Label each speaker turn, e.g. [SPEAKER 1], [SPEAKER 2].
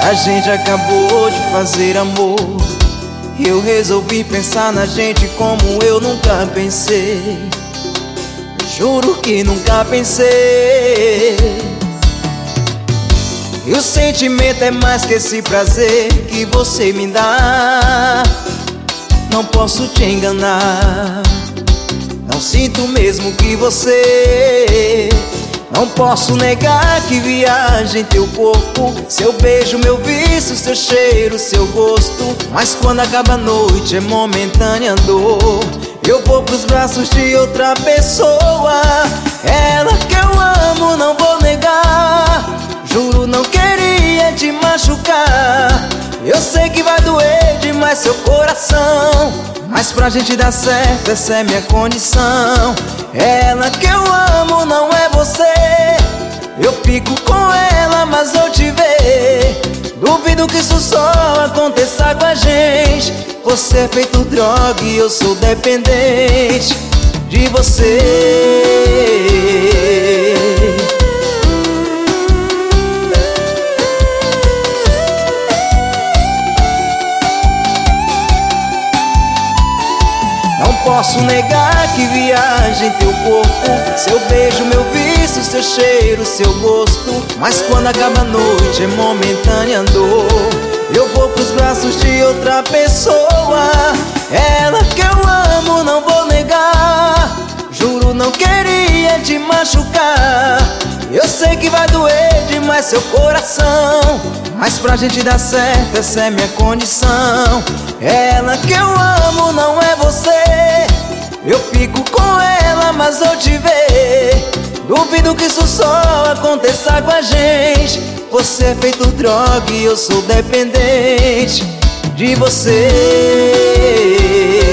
[SPEAKER 1] A gente acabou de fazer amor. Eu resolvi pensar na gente como eu nunca pensei. Juro que nunca pensei. E o sentimento é mais que esse prazer que você me dá. Não posso te enganar. Não sinto mesmo que você. Não posso negar que viaja em teu corpo. Seu beijo, meu vício, seu cheiro, seu gosto. Mas quando acaba a noite é momentânea dor. Eu vou pros braços de outra pessoa. Ela que eu amo, não vou negar. Juro, não queria te machucar. Eu sei que vai doer demais seu coração, mas pra gente dar certo essa é minha condição. Ela que eu amo não é você. Eu fico com ela, mas vou te ver. Duvido que isso só aconteça com a gente. Você é feito droga e eu sou dependente de você. Não posso negar que viaja em teu corpo. Seu beijo, meu vício, seu cheiro, seu gosto. Mas quando acaba a noite é momentânea dor. Eu vou pros braços de outra pessoa. Ela que eu amo, não vou negar. Juro, não queria te machucar. Eu sei que vai doer demais seu coração, mas pra gente dar certo essa é minha condição. Ela que eu amo não é você. Eu fico com ela, mas vou te ver. Duvido que isso só aconteça com a gente. Você é feito droga e eu sou dependente de você.